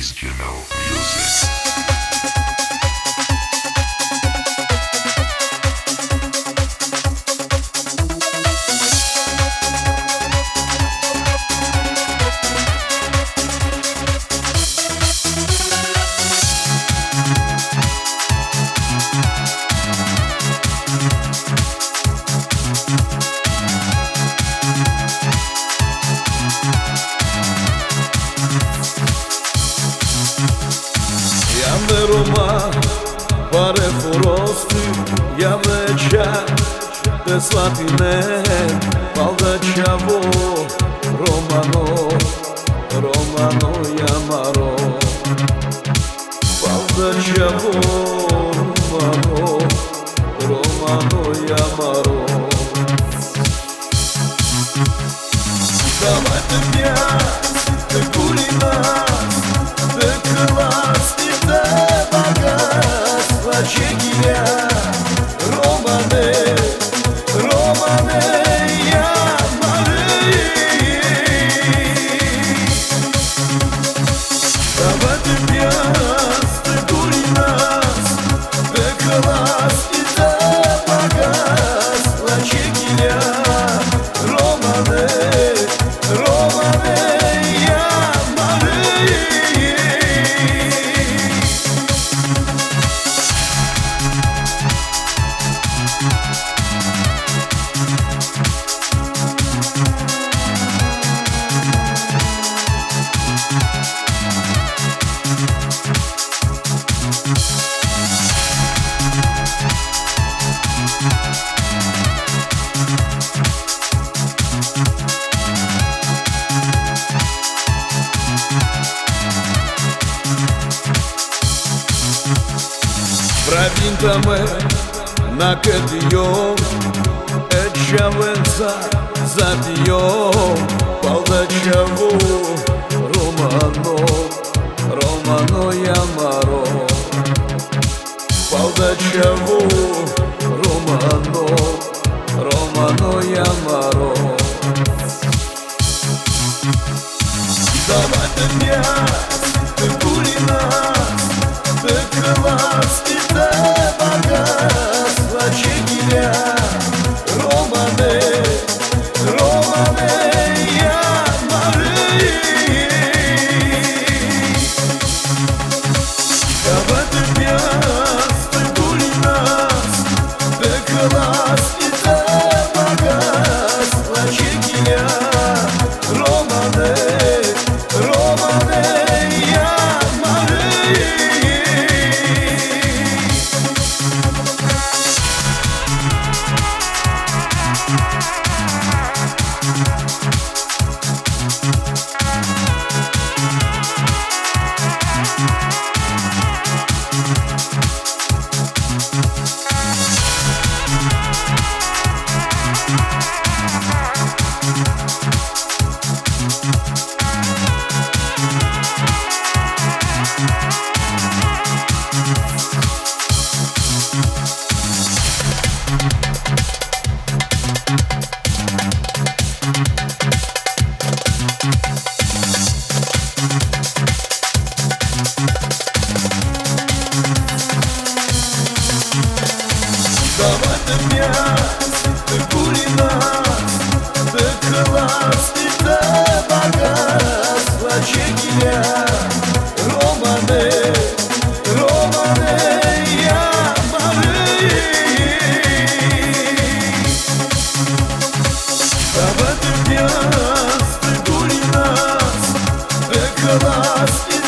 Eskimo music. Roma pare forosti, ja veća te svatine, valda ćavo Romano, Romano Jamaro, valda ćavo Romano, Romano Jamaro. Давайте п'ять, te кулинас, te крылас и te bagas, la čekija, Romane, Romane, Jamare. Давайте п'ять, te кулинас, te крылас и te bagas, la čekija, Romane, Romane, Jamare. Pravintame na ketio, echavenza zatio, palda chavo, Romano, Romano Jamaro, palda chavo, Romano, Romano Jamaro. Давайте п'ять, te кулинас, te крылас и te bagas, la čekija, Romane, Romane, Jamare. Давайте п'ять, te кулинас, te крылас и te bagas, la čekija, Romane, Romane, Jamare. Давайте п'ять, te кулинас, te крылас и te bagas, la čekija, Romane, Romane, Jamare. Давайте п'ять, te кулинас, te крылас и